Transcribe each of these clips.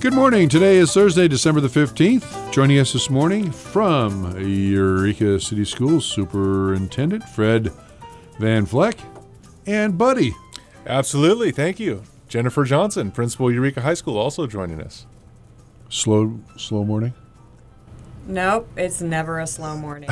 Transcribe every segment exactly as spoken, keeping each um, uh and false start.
Good morning. Today is Thursday, December the fifteenth. Joining us this morning from Eureka City Schools Superintendent Fred Van Vleck and Buddy. Absolutely. Thank you. Jennifer Johnson, Principal Eureka High School, also joining us. Slow, slow morning? Nope, it's never a slow morning.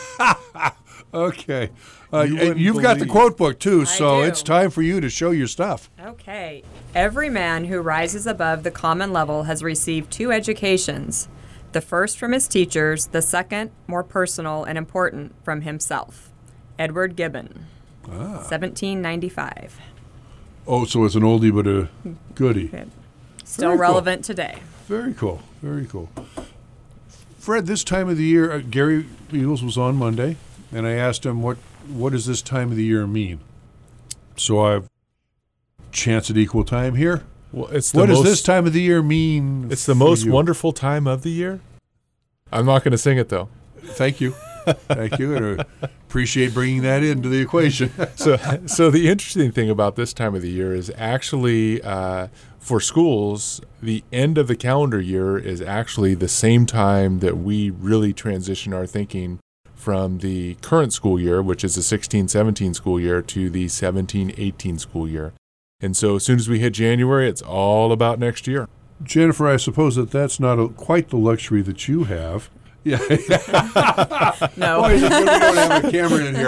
Okay. Uh, You and wouldn't you've got the believe. quote book, too, I so do. it's time for you to show your stuff. Okay. Every man who rises above the common level has received two educations. The first from his teachers, the second, more personal and important, from himself. Edward Gibbon, Ah. seventeen ninety-five. Oh, so it's an oldie but a goodie. Still Very cool. relevant today. Very cool. Very cool. Fred, this time of the year, uh, Gary Eagles was on Monday, and I asked him, what, what does this time of the year mean? So I've chance at equal time here. Well, it's the What most, does this time of the year mean? It's the for most you? wonderful time of the year. I'm not going to sing it though. Thank you. Thank you. And I appreciate bringing that into the equation. So, so the interesting thing about this time of the year is actually uh, for schools, the end of the calendar year is actually the same time that we really transition our thinking from the current school year, which is the sixteen seventeen school year, to the seventeen eighteen school year. And so as soon as we hit January, it's all about next year. Jennifer, I suppose that that's not a, quite the luxury that you have. Yeah. No. Boy, is it good we don't have a camera in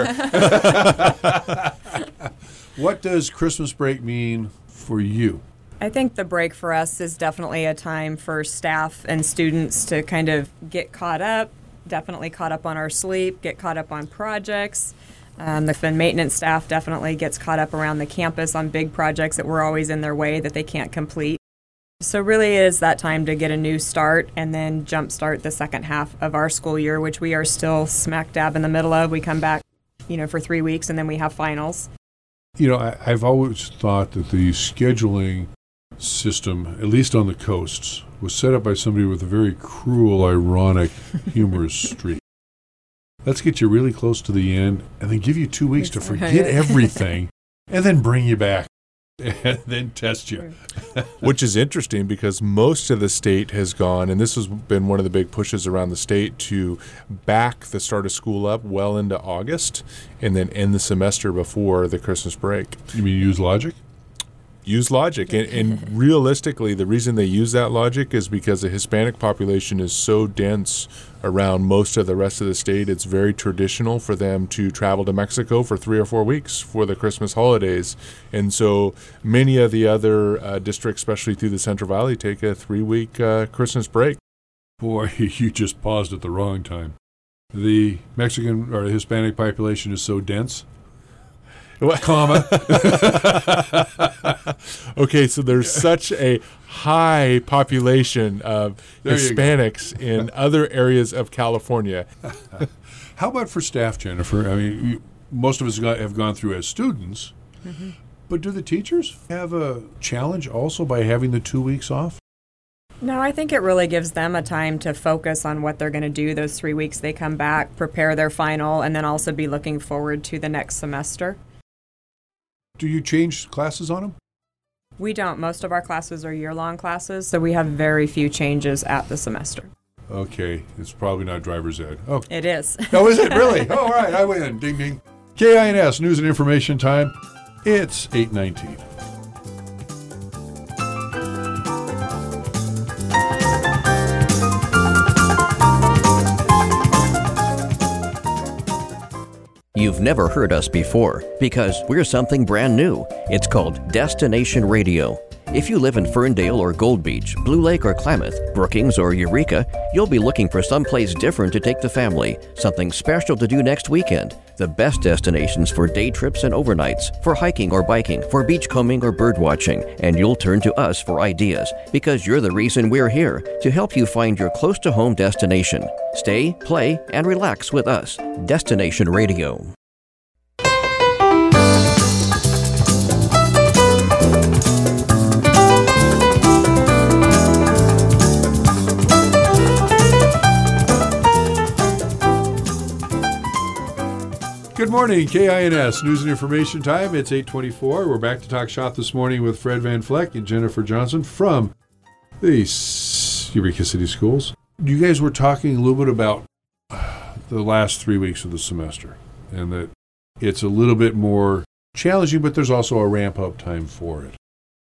here. What does Christmas break mean for you? I think the break for us is definitely a time for staff and students to kind of get caught up, definitely caught up on our sleep, get caught up on projects. Um, the maintenance staff definitely gets caught up around the campus on big projects that were always in their way that they can't complete. So really it is that time to get a new start and then jumpstart the second half of our school year, which we are still smack dab in the middle of. We come back, you know, for three weeks and then we have finals. You know, I, I've always thought that the scheduling system, at least on the coasts, was set up by somebody with a very cruel, ironic, humorous streak. Let's get you really close to the end and then give you two weeks to forget everything and then bring you back and then test you. Which is interesting because most of the state has gone, and this has been one of the big pushes around the state, to back the start of school up well into August and then end the semester before the Christmas break. You mean use logic? Use logic. And, and realistically, the reason they use that logic is because the Hispanic population is so dense around most of the rest of the state. It's very traditional for them to travel to Mexico for three or four weeks for the Christmas holidays. And so many of the other uh, districts, especially through the Central Valley, take a three-week uh, Christmas break. Boy, you just paused at the wrong time. The Mexican or Hispanic population is so dense. What? Comma. Okay, so there's such a high population of There you go. Hispanics in other areas of California. How about for staff, Jennifer? I mean, you, most of us got, have gone through as students, Mm-hmm. but do the teachers have a challenge also by having the two weeks off? No, I think it really gives them a time to focus on what they're going to do those three weeks they come back, prepare their final, and then also be looking forward to the next semester. Do you change classes on them? We don't. Most of our classes are year-long classes, so we have very few changes at the semester. Okay, it's probably not driver's ed. Oh, It is. oh is it really? Oh, all right, I win. Ding, ding. K I N S, News and Information Time. It's eight nineteen. You've never heard us before because we're something brand new. It's called Destination Radio. If you live in Ferndale or Gold Beach, Blue Lake or Klamath, Brookings or Eureka, you'll be looking for someplace different to take the family, something special to do next weekend. The best destinations for day trips and overnights, for hiking or biking, for beachcombing or bird watching, and you'll turn to us for ideas because you're the reason we're here, to help you find your close-to-home destination. Stay, play, and relax with us. Destination Radio. Good morning, K I N S News and Information Time. It's eight twenty-four. We're back to talk shop this morning with Fred Van Vleck and Jennifer Johnson from the S- Eureka City Schools. You guys were talking a little bit about the last three weeks of the semester, and that it's a little bit more challenging, but there's also a ramp-up time for it.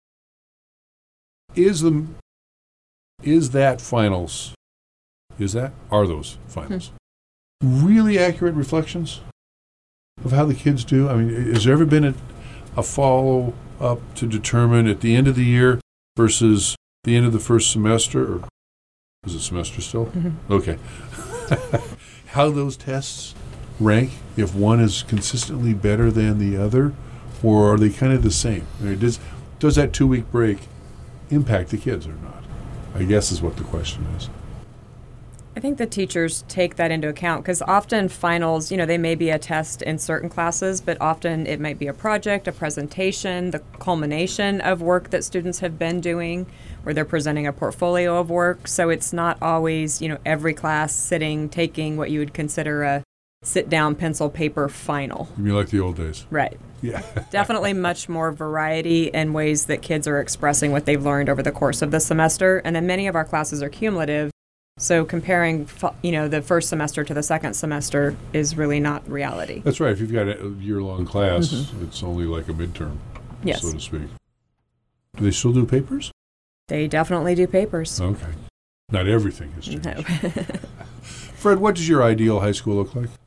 Is the is that finals? Is that are those finals hmm. really accurate reflections of how the kids do? I mean, has there ever been a, a follow-up to determine at the end of the year versus the end of the first semester, or is it semester still? Mm-hmm. Okay. How those tests rank, if one is consistently better than the other, or are they kind of the same? I mean, does, does that two-week break impact the kids or not? I guess is what the question is. I think the teachers take that into account because often finals, you know, they may be a test in certain classes, but often it might be a project, a presentation, the culmination of work that students have been doing, where they're presenting a portfolio of work. So it's not always, you know, every class sitting, taking what you would consider a sit-down pencil paper final. You mean like the old days? Right. Yeah. Definitely much more variety in ways that kids are expressing what they've learned over the course of the semester. And then many of our classes are cumulative. So comparing, you know, the first semester to the second semester is really not reality. That's right. If you've got a year-long class, mm-hmm. it's only like a midterm, yes. so to speak. Do they still do papers? They definitely do papers. Okay. Not everything has changed. No. Fred, what does your ideal high school look like?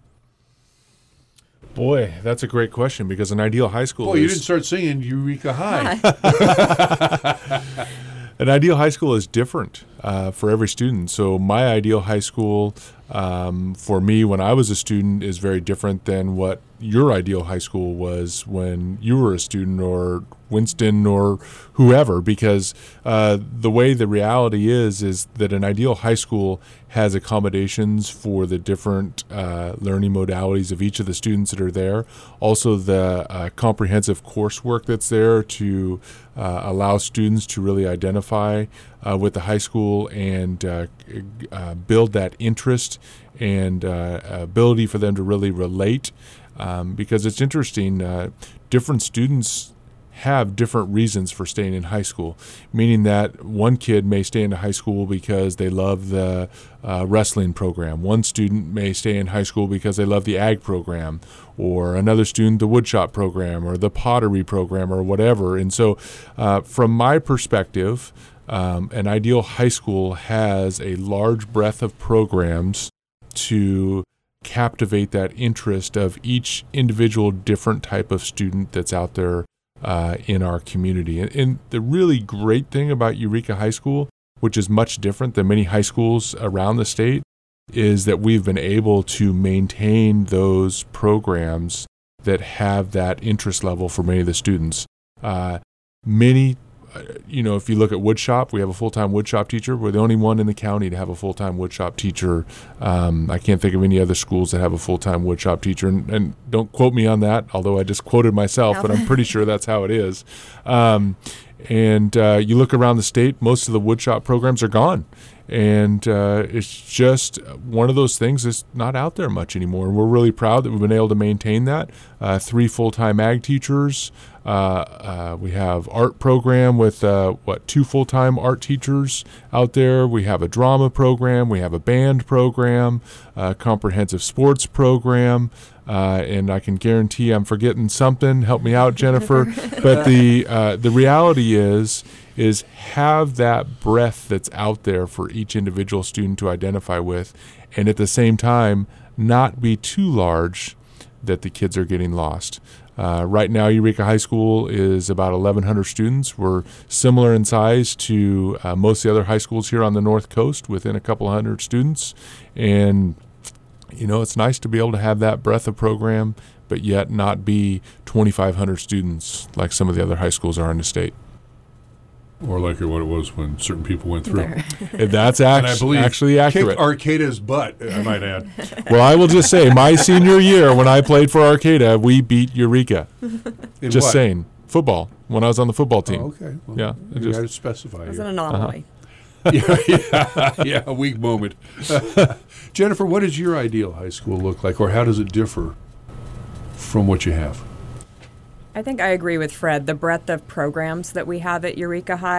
Boy, that's a great question because an ideal high school Boy, is... you didn't start singing Eureka High. An ideal high school is different uh, for every student. So my ideal high school um, for me when I was a student is very different than what your ideal high school was when you were a student, or Winston or whoever, because uh, the way the reality is is that an ideal high school has accommodations for the different uh, learning modalities of each of the students that are there. Also the uh, comprehensive coursework that's there to uh, allow students to really identify uh, with the high school and uh, uh, build that interest and uh, ability for them to really relate. Um, because it's interesting, uh, different students have different reasons for staying in high school, meaning that one kid may stay in high school because they love the uh, wrestling program. One student may stay in high school because they love the ag program, or another student the woodshop program or the pottery program or whatever. And so uh, from my perspective, um, an ideal high school has a large breadth of programs to captivate that interest of each individual different type of student that's out there uh, in our community. And, and the really great thing about Eureka High School, which is much different than many high schools around the state, is that we've been able to maintain those programs that have that interest level for many of the students. Uh, many You know, if you look at woodshop, we have a full-time woodshop teacher. We're the only one in the county to have a full-time woodshop teacher. Um, I can't think of any other schools that have a full-time woodshop teacher. And, and don't quote me on that, although I just quoted myself, no. But I'm pretty sure that's how it is. Um, and uh, you look around the state, most of the woodshop programs are gone. And uh, it's just one of those things that's not out there much anymore. And we're really proud that we've been able to maintain that. Uh, three full-time ag teachers. Uh, uh, we have art program with, uh, what, two full-time art teachers out there. We have a drama program. We have a band program, a comprehensive sports program. Uh, and I can guarantee I'm forgetting something. Help me out, Jennifer. But the uh, the reality is, is have that breadth that's out there for each individual student to identify with, and at the same time, not be too large that the kids are getting lost. Uh, right now, Eureka High School is about eleven hundred students. We're similar in size to uh, most of the other high schools here on the North Coast, within a couple hundred students. And you know, it's nice to be able to have that breadth of program, but yet not be twenty-five hundred students like some of the other high schools are in the state. Or like what it was when certain people went through. That's act- I believe actually accurate. Kicked Arcata's butt, I might add. Well, I will just say, my senior year when I played for Arcata, we beat Eureka. In just what? saying. Football, when I was on the football team. Oh, okay. Well, yeah. You just, got to specify. It was here. an anomaly. Uh-huh. yeah, yeah, yeah, a weak moment. Jennifer, what does your ideal high school look like, or how does it differ from what you have? I think I agree with Fred. The breadth of programs that we have at Eureka High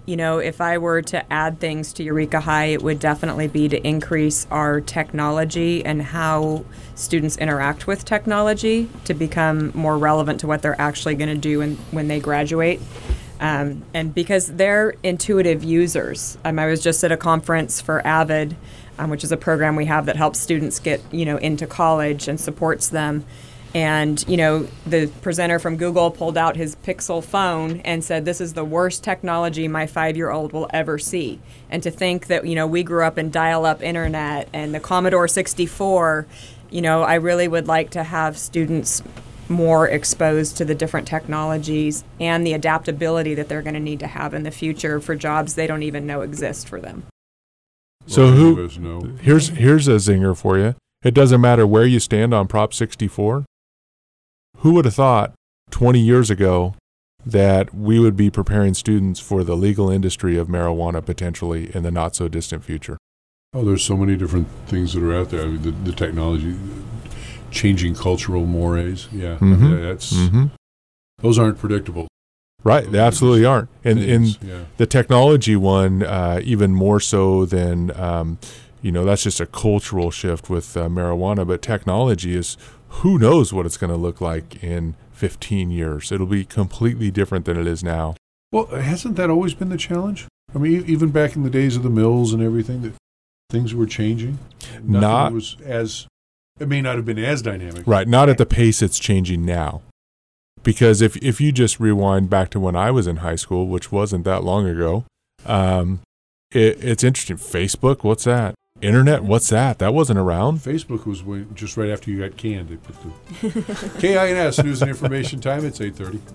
you know, if I were to add things to Eureka High, it would definitely be to increase our technology and how students interact with technology to become more relevant to what they're actually going to do when, when they graduate. Um, and because they're intuitive users. Um, I was just at a conference for AVID, um, which is a program we have that helps students get, you know, into college and supports them. And, you know, the presenter from Google pulled out his Pixel phone and said, this is the worst technology my five-year-old will ever see. And to think that, you know, we grew up in dial-up internet and the Commodore sixty-four, you know, I really would like to have students more exposed to the different technologies and the adaptability that they're going to need to have in the future for jobs they don't even know exist for them. So Well, who, none of us know. here's, here's a zinger for you. It doesn't matter where you stand on Prop sixty-four. Who would have thought twenty years ago that we would be preparing students for the legal industry of marijuana potentially in the not so distant future? Oh, there's so many different things that are out there. I mean, the, the technology, changing cultural mores. Yeah, Mhm. yeah that's Mm-hmm. those aren't predictable. Right, they absolutely aren't. And things, and yeah. the technology one, uh, even more so than, um, you know, that's just a cultural shift with uh, marijuana. But technology is, who knows what it's going to look like in fifteen years. It'll be completely different than it is now. Well, hasn't that always been the challenge? I mean, e- even back in the days of the mills and everything, that things were changing. Nothing Not- was as. It may not have been as dynamic. Right, not at the pace it's changing now. Because if if you just rewind back to when I was in high school, which wasn't that long ago, um, it, it's interesting. Facebook, what's that? Internet, what's that? That wasn't around. Facebook was when, just right after you got canned. They put the K I N S News and Information Time. It's eight thirty.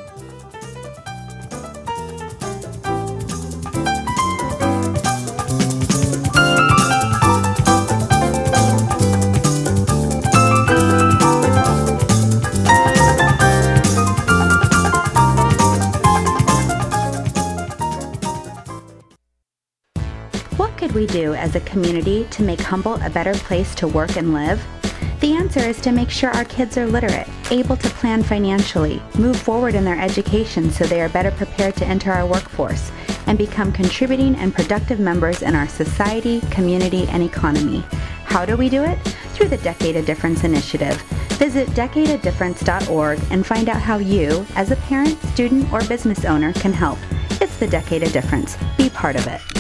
What could we do as a community to make Humboldt a better place to work and live? The answer is to make sure our kids are literate, able to plan financially, move forward in their education so they are better prepared to enter our workforce, and become contributing and productive members in our society, community, and economy. How do we do it? Through the Decade of Difference initiative. Visit decade of difference dot org and find out how you, as a parent, student, or business owner, can help. It's the Decade of Difference. Be part of it.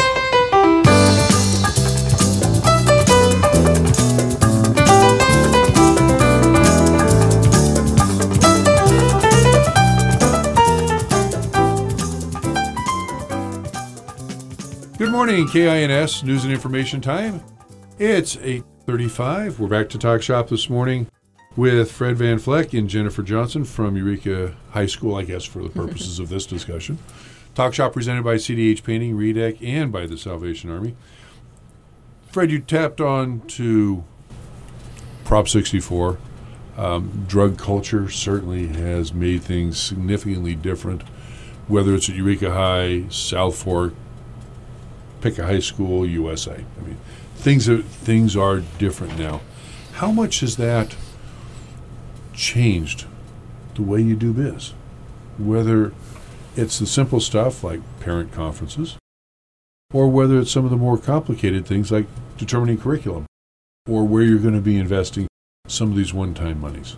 Good morning, K I N S News and Information Time. It's eight thirty-five. We're back to Talk Shop this morning with Fred Van Fleck and Jennifer Johnson from Eureka High School, I guess, for the purposes of this discussion. Talk Shop presented by C D H Painting, R E D E C, and by the Salvation Army. Fred, you tapped on to Prop sixty-four. Um, drug culture certainly has made things significantly different, whether it's at Eureka High, South Fork, pick a high school, U S A. I mean, things are, things are different now. How much has that changed the way you do biz? Whether it's the simple stuff like parent conferences, or whether it's some of the more complicated things like determining curriculum, or where you're going to be investing some of these one-time monies.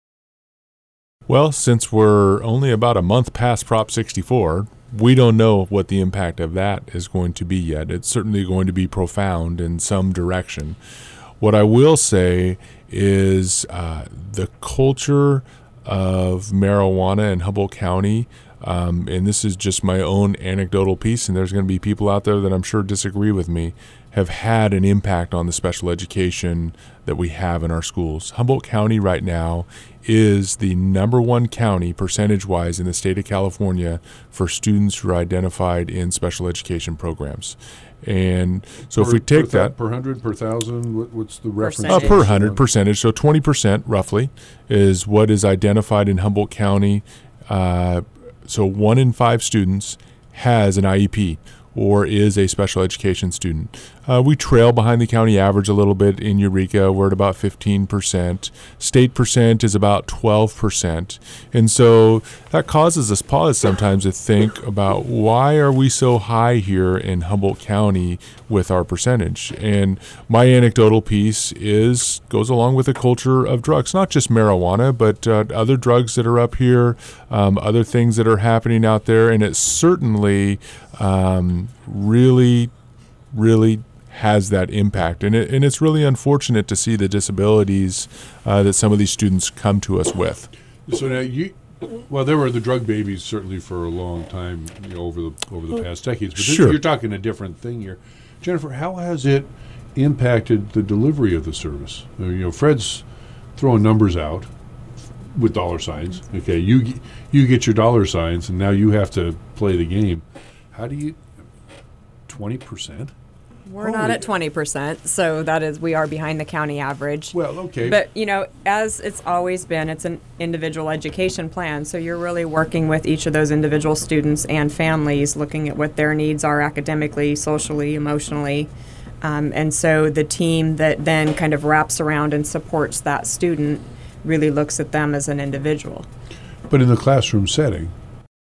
Well, since we're only about a month past Prop sixty-four, we don't know what the impact of that is going to be yet. It's certainly going to be profound in some direction. What I will say is uh, the culture of marijuana in Humboldt County, um, and this is just my own anecdotal piece, and there's going to be people out there that I'm sure disagree with me, have had an impact on the special education that we have in our schools. Humboldt County right now is the number one county percentage-wise in the state of California for students who are identified in special education programs. And so per, if we take per, that... Per hundred, per thousand, what, what's the reference? Uh, per hundred percentage, so twenty percent roughly is what is identified in Humboldt County. Uh, so one in five students has an I E P or is a special education student. Uh, we trail behind the county average a little bit in Eureka. We're at about fifteen percent. State percent is about twelve percent. And so that causes us pause sometimes to think about why are we so high here in Humboldt County with our percentage. And my anecdotal piece is goes along with the culture of drugs, not just marijuana, but uh, other drugs that are up here, um, other things that are happening out there. And it certainly um, really, really has that impact. And, it, and it's really unfortunate to see the disabilities uh, that some of these students come to us with. So now you, well, there were the drug babies certainly for a long time, you know, over the over the past decades. But Sure. this, you're talking a different thing here, Jennifer. How has it impacted the delivery of the service? Uh, you know, Fred's throwing numbers out with dollar signs. Okay, you g- you get your dollar signs, and now you have to play the game. How do you? Twenty percent. We're not at twenty percent, so that is, we are behind the county average. Well, okay. But, you know, as it's always been, it's an individual education plan, so you're really working with each of those individual students and families, looking at what their needs are academically, socially, emotionally. Um, and so the team that then kind of wraps around and supports that student really looks at them as an individual. But in the classroom setting,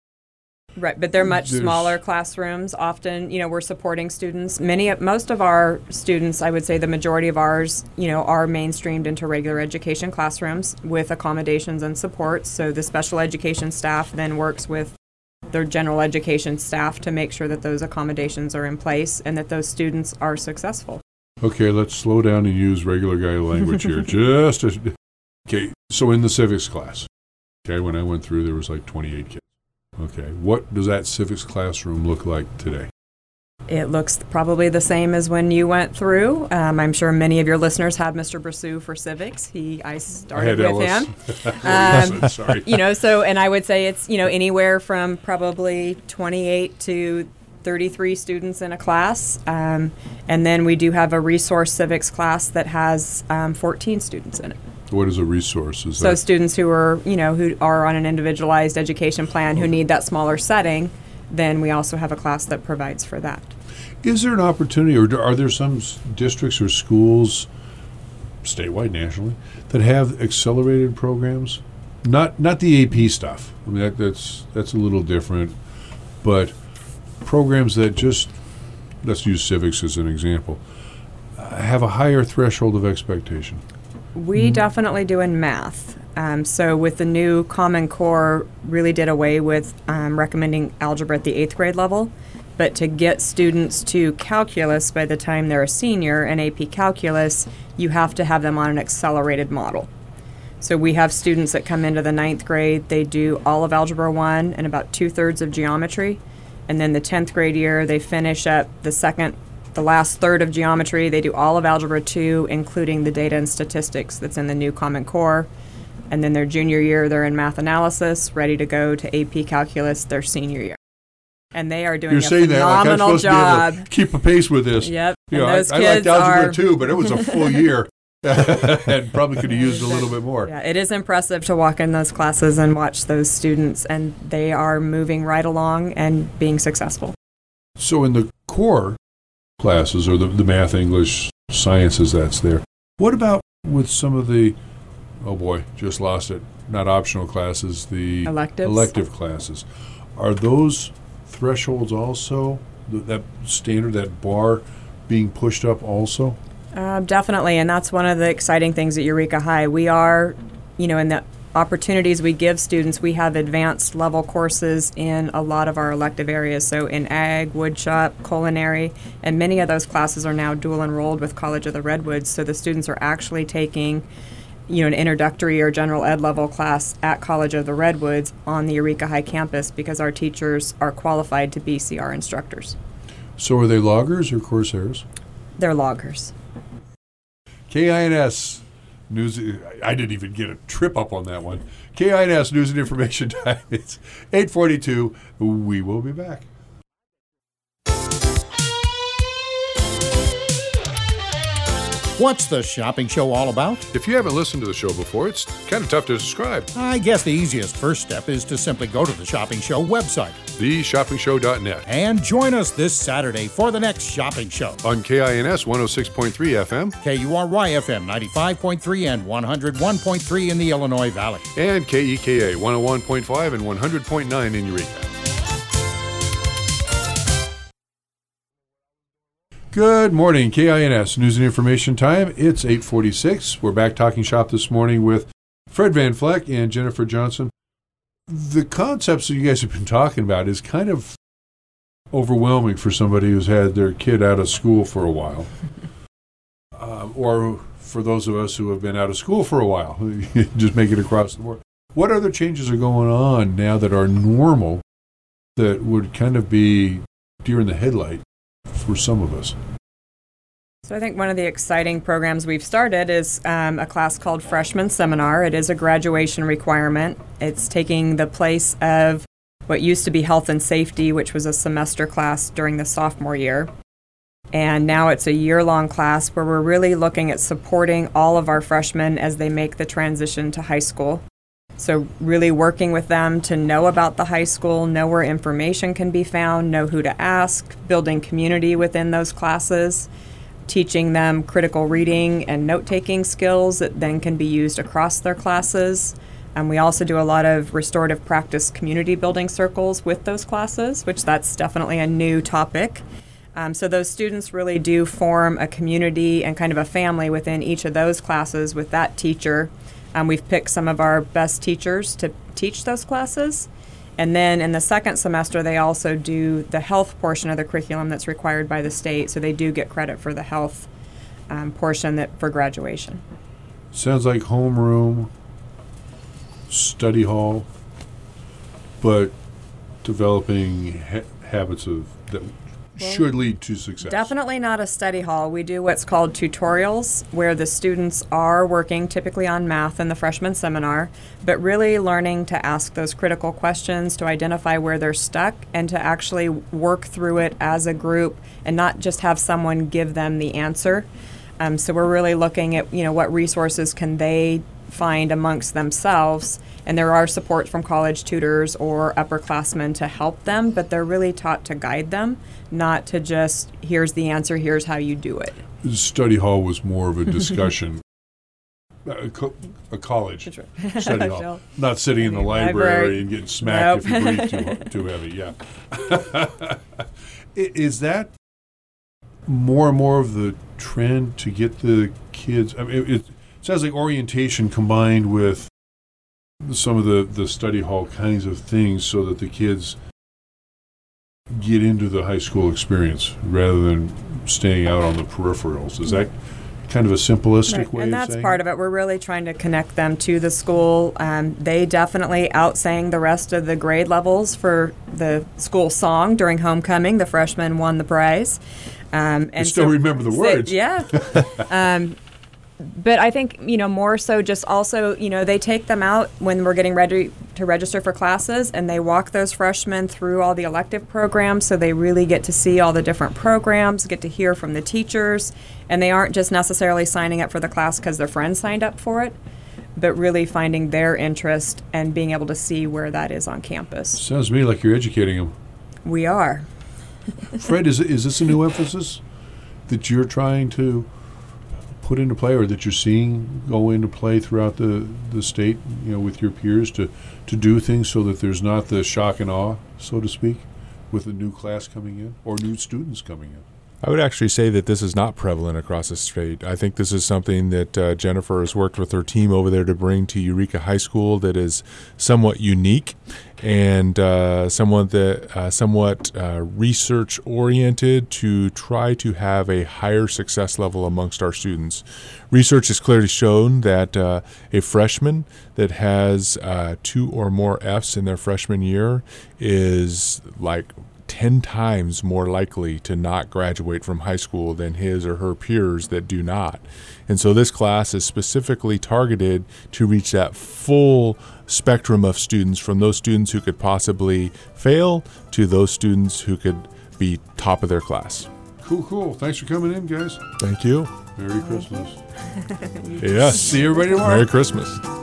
Right, but they're much There's- smaller classrooms. Often, you know, we're supporting students. Many, of- most of our students, I would say the majority of ours, you know, are mainstreamed into regular education classrooms with accommodations and supports. So the special education staff then works with their general education staff to make sure that those accommodations are in place and that those students are successful. okay, let's slow down and use regular guy language here. Just a, okay. So in the civics class, okay, when I went through, there was like twenty-eight kids. Okay, what does that civics classroom look like today? It looks probably the same as when you went through. Um, I'm sure many of your listeners had Mister Brasou for civics. He, I started I with had him. Ellis. Um, Sorry. You know, so, and I would say it's, you know, anywhere from probably twenty-eight to thirty-three students in a class. Um, and then we do have a resource civics class that has um, fourteen students in it. What is a resource? Is So that students who are, you know, who are on an individualized education plan who need that smaller setting, then we also have a class that provides for that. Is there an opportunity, or do- are there some s- districts or schools, statewide, nationally, that have accelerated programs? Not not the A P stuff. I mean, that, that's that's a little different, but programs that just, let's use civics as an example, uh, have a higher threshold of expectation. We definitely do in math. Um, so with the new Common Core, really did away with um, recommending algebra at the eighth grade level. But to get students to calculus by the time they're a senior in A P Calculus, you have to have them on an accelerated model. So we have students that come into the ninth grade, they do all of Algebra one and about two-thirds of geometry. And then the tenth grade year, they finish up the second the last third of geometry. They do all of Algebra two, including the data and statistics that's in the new Common Core. And then their junior year, they're in math analysis, ready to go to A P Calculus their senior year. And they are doing You're a saying that like I'm phenomenal supposed to be job. able to keep a pace with this. Yep. You And know, I, those I liked kids algebra are too, but it was a full year, and probably could have used a little bit more. Yeah, it is impressive to walk in those classes and watch those students, and they are moving right along and being successful. So in the core classes, or the, the math, English, sciences that's there, what about with some of the, oh boy, just lost it, not optional classes, the Electives? elective classes? Are those thresholds also, th- that standard, that bar being pushed up also? Uh, definitely, and that's one of the exciting things at Eureka High. We are, you know, in the opportunities we give students, we have advanced level courses in a lot of our elective areas. So in ag, woodshop, culinary, and many of those classes are now dual enrolled with College of the Redwoods. So the students are actually taking, you know, an introductory or general ed level class at College of the Redwoods on the Eureka High campus because our teachers are qualified to be C R instructors. So are they loggers or Corsairs? They're loggers. K I N S News. I didn't even get a trip up on that one. K I N S News and Information Time. It's eight forty-two. We will be back. What's the shopping show all about? If you haven't listened to the show before, it's kind of tough to describe. I guess the easiest first step is to simply go to the Shopping Show website. the shopping show dot net. And join us this Saturday for the next Shopping Show. On K I N S one oh six point three F M. K U R Y F M ninety-five point three and one oh one point three in the Illinois Valley. And K E K A one oh one point five and one hundred point nine in Eureka. Good morning, K I N S News and Information Time. It's eight forty-six. We're back talking shop this morning with Fred Van Vleck and Jennifer Johnson. The concepts that you guys have been talking about is kind of overwhelming for somebody who's had their kid out of school for a while. Um, or for those of us who have been out of school for a while, just make it across the board. What other changes are going on now that are normal that would kind of be deer in the headlight for some of us? So I think one of the exciting programs we've started is um, a class called Freshman Seminar. It is a graduation requirement. It's taking the place of what used to be Health and Safety, which was a semester class during the sophomore year. And now it's a year-long class where we're really looking at supporting all of our freshmen as they make the transition to high school. So really working with them to know about the high school, know where information can be found, know who to ask, building community within those classes, teaching them critical reading and note-taking skills that then can be used across their classes. And we also do a lot of restorative practice community building circles with those classes, which that's definitely a new topic. Um, so those students really do form a community and kind of a family within each of those classes with that teacher. Um, we've picked some of our best teachers to teach those classes. And then in the second semester, they also do the health portion of the curriculum that's required by the state. So they do get credit for the health um, portion that for graduation. Sounds like homeroom, study hall, but developing ha- habits of that well, should lead to success. Definitely not a study hall. We do what's called tutorials, where the students are working typically on math in the freshman seminar, but really learning to ask those critical questions, to identify where they're stuck, and to actually work through it as a group and not just have someone give them the answer. Um, so we're really looking at, you know, what resources can they find amongst themselves, and there are support from college tutors or upperclassmen to help them, but they're really taught to guide them, not to just, here's the answer, here's how you do it. The study hall was more of a discussion. a, co- a college right. study hall, not sitting in the library, library and getting smacked nope. if you breathe too, too heavy. Yeah. Is that more and more of the trend to get the kids? I mean, it, it sounds like orientation combined with some of the, the study hall kinds of things so that the kids get into the high school experience rather than staying out on the peripherals. Is that kind of a simplistic right. way and of that's saying part it? of it. We're really trying to connect them to the school. Um, they definitely outsang the rest of the grade levels for the school song during homecoming. The freshmen won the prize. Um, and I still so, remember the words. So, yeah. um, but I think, you know, more so just also, you know, they take them out when we're getting ready to register for classes, and they walk those freshmen through all the elective programs, so they really get to see all the different programs, get to hear from the teachers, and they aren't just necessarily signing up for the class because their friends signed up for it, but really finding their interest and being able to see where that is on campus. Sounds to me like you're educating them. We are. Fred, is is this a new emphasis that you're trying to put into play, or that you're seeing go into play throughout the, the state, you know, with your peers to, to do things so that there's not the shock and awe, so to speak, with a new class coming in or new students coming in? I would actually say that this is not prevalent across the state. I think this is something that uh, Jennifer has worked with her team over there to bring to Eureka High School that is somewhat unique and uh, somewhat that uh, somewhat uh, research oriented to try to have a higher success level amongst our students. Research has clearly shown that uh, a freshman that has uh, two or more F's in their freshman year is like ten times more likely to not graduate from high school than his or her peers that do not. And so this class is specifically targeted to reach that full spectrum of students, from those students who could possibly fail to those students who could be top of their class. Cool, cool. Thanks for coming in, guys. Thank you. Merry Christmas. Yes. See everybody tomorrow. Merry Christmas.